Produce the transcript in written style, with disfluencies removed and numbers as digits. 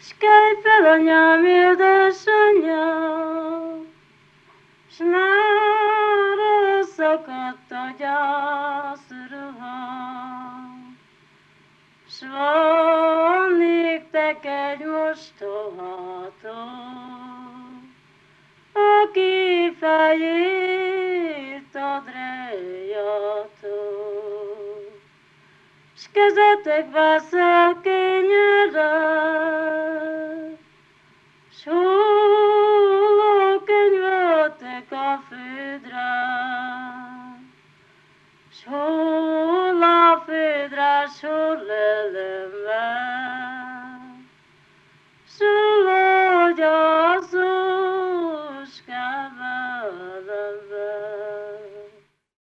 S kelj fel, anyám, édesanyám, s már elszakadt a gyászruhám, s van néktek egy mostoható, aki fejét a drejjató. S kezetekbe szelkényedet, s hulló könyvetek a földre, s hull a földre, s hull